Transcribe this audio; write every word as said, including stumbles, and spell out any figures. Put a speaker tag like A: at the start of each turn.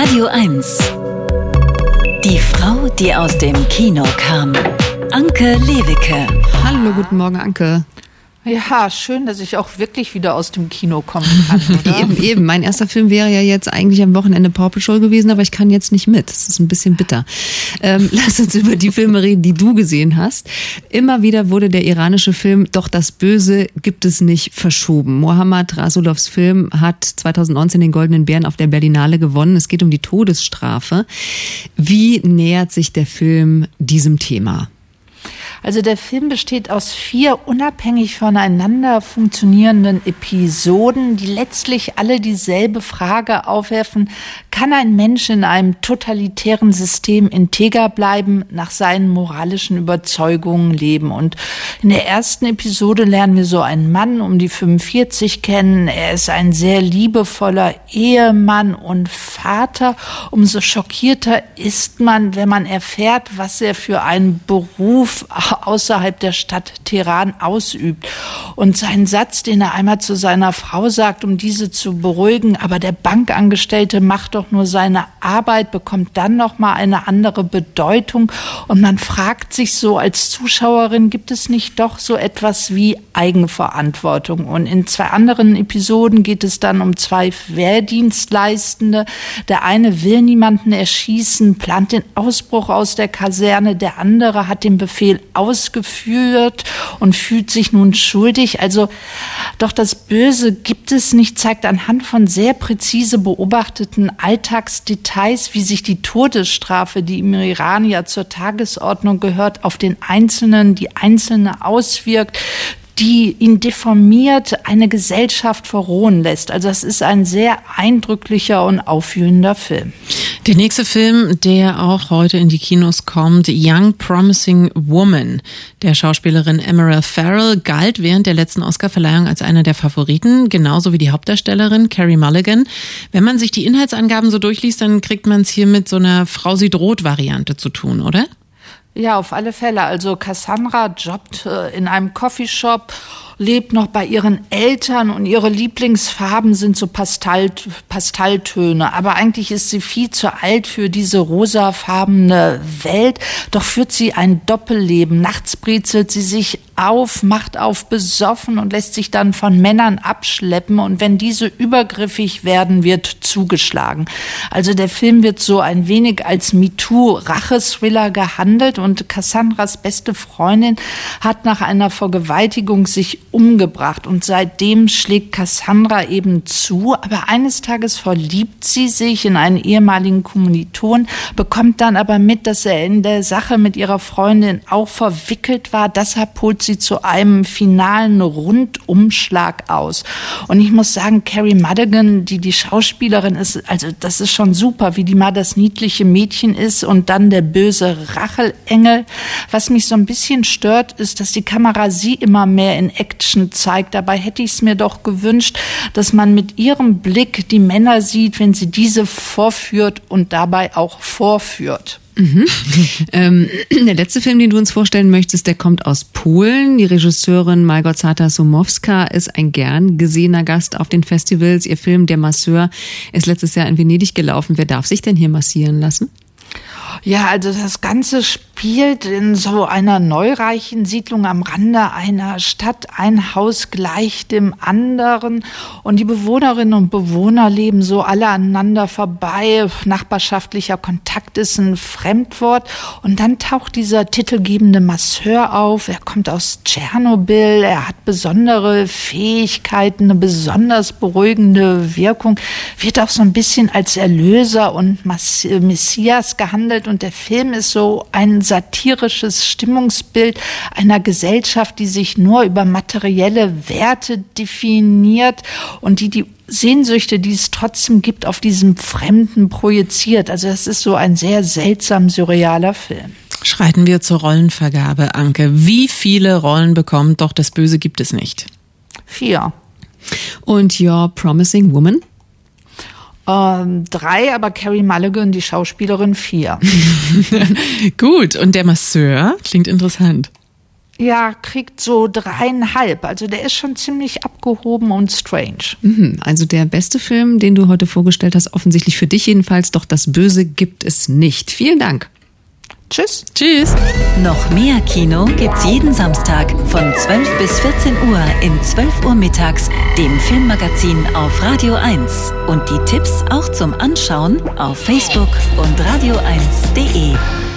A: Radio eins. Die Frau, die aus dem Kino kam. Anke Lewicke.
B: Hallo, guten Morgen, Anke.
C: Ja, schön, dass ich auch wirklich wieder aus dem Kino kommen kann, oder?
B: eben, eben. Mein erster Film wäre ja jetzt eigentlich am Wochenende Paw Patrol gewesen, aber ich kann jetzt nicht mit. Das ist ein bisschen bitter. Ähm, lass uns über die Filme reden, die du gesehen hast. Immer wieder wurde der iranische Film Doch das Böse gibt es nicht verschoben. Mohammad Rasulovs Film hat zwanzig neunzehn den Goldenen Bären auf der Berlinale gewonnen. Es geht um die Todesstrafe. Wie nähert sich der Film diesem Thema?
C: Also der Film besteht aus vier unabhängig voneinander funktionierenden Episoden, die letztlich alle dieselbe Frage aufwerfen: Kann ein Mensch in einem totalitären System integer bleiben, nach seinen moralischen Überzeugungen leben? Und in der ersten Episode lernen wir so einen Mann um die fünfundvierzig kennen. Er ist ein sehr liebevoller Ehemann und Vater. Umso schockierter ist man, wenn man erfährt, was er für einen Beruf außerhalb der Stadt Teheran ausübt. Und sein Satz, den er einmal zu seiner Frau sagt, um diese zu beruhigen: Aber der Bankangestellte macht doch nur seine Arbeit, bekommt dann noch mal eine andere Bedeutung. Und man fragt sich so als Zuschauerin, gibt es nicht doch so etwas wie Eigenverantwortung? Und in zwei anderen Episoden geht es dann um zwei Wehrdienstleistende. Der eine will niemanden erschießen, plant den Ausbruch aus der Kaserne. Der andere hat den Befehl ausgeführt und fühlt sich nun schuldig. Also doch das Böse gibt es nicht, zeigt anhand von sehr präzise beobachteten Alltagsdetails, wie sich die Todesstrafe, die im Iran ja zur Tagesordnung gehört, auf den Einzelnen, die Einzelne auswirkt, die ihn deformiert, eine Gesellschaft verrohen lässt. Also es ist ein sehr eindrücklicher und aufwühlender Film.
D: Der nächste Film, der auch heute in die Kinos kommt, Young Promising Woman. Der Schauspielerin Emerald Farrell galt während der letzten Oscarverleihung als eine der Favoriten, genauso wie die Hauptdarstellerin Carey Mulligan. Wenn man sich die Inhaltsangaben so durchliest, dann kriegt man es hier mit so einer Frau-sie-droht-Variante zu tun, oder?
C: Ja, auf alle Fälle. Also Cassandra jobbt äh, in einem Coffeeshop, lebt noch bei ihren Eltern und ihre Lieblingsfarben sind so Pastell, Pastelltöne. Aber eigentlich ist sie viel zu alt für diese rosafarbene Welt. Doch führt sie ein Doppelleben. Nachts brezelt sie sich auf, macht auf besoffen und lässt sich dann von Männern abschleppen. Und wenn diese übergriffig werden, wird zugeschlagen. Also der Film wird so ein wenig als MeToo-Rache-Thriller gehandelt. Und Cassandras beste Freundin hat nach einer Vergewaltigung sich umgebracht. Und seitdem schlägt Cassandra eben zu. Aber eines Tages verliebt sie sich in einen ehemaligen Kommiliton, bekommt dann aber mit, dass er in der Sache mit ihrer Freundin auch verwickelt war. Deshalb holt sie zu einem finalen Rundumschlag aus. Und ich muss sagen, Carey Mulligan, die die Schauspielerin ist, also das ist schon super, wie die mal das niedliche Mädchen ist und dann der böse Rachelengel. Was mich so ein bisschen stört, ist, dass die Kamera sie immer mehr in Action zeigt. Dabei hätte ich es mir doch gewünscht, dass man mit ihrem Blick die Männer sieht, wenn sie diese vorführt und dabei auch vorführt.
B: Mhm. ähm, der letzte Film, den du uns vorstellen möchtest, der kommt aus Polen. Die Regisseurin Małgorzata Szumowska ist ein gern gesehener Gast auf den Festivals. Ihr Film Der Masseur ist letztes Jahr in Venedig gelaufen. Wer darf sich denn hier massieren lassen?
C: Ja, also das Ganze spielt in so einer neureichen Siedlung am Rande einer Stadt. Ein Haus gleich dem anderen und die Bewohnerinnen und Bewohner leben so alle aneinander vorbei. Nachbarschaftlicher Kontakt ist ein Fremdwort und dann taucht dieser titelgebende Masseur auf. Er kommt aus Tschernobyl, er hat besondere Fähigkeiten, eine besonders beruhigende Wirkung, wird auch so ein bisschen als Erlöser und Messias gehandelt. Und der Film ist so ein satirisches Stimmungsbild einer Gesellschaft, die sich nur über materielle Werte definiert und die die Sehnsüchte, die es trotzdem gibt, auf diesem Fremden projiziert. Also das ist so ein sehr seltsam surrealer Film.
D: Schreiten wir zur Rollenvergabe, Anke. Wie viele Rollen bekommt Doch das Böse gibt es nicht?
C: Vier.
B: Und Your Promising Woman?
C: Ähm, drei, aber Carey Mulligan, die Schauspielerin, vier.
D: Gut, und der Masseur klingt interessant.
C: ja, kriegt so dreieinhalb. Also der ist schon ziemlich abgehoben und strange.
B: Mhm, also der beste Film, den du heute vorgestellt hast, offensichtlich für dich jedenfalls, doch das Böse gibt es nicht. Vielen Dank.
C: Tschüss.
D: Tschüss.
A: Noch mehr Kino gibt's jeden Samstag von zwölf bis vierzehn Uhr in zwölf Uhr mittags, dem Filmmagazin auf Radio eins. Und die Tipps auch zum Anschauen auf Facebook und radio eins punkt de.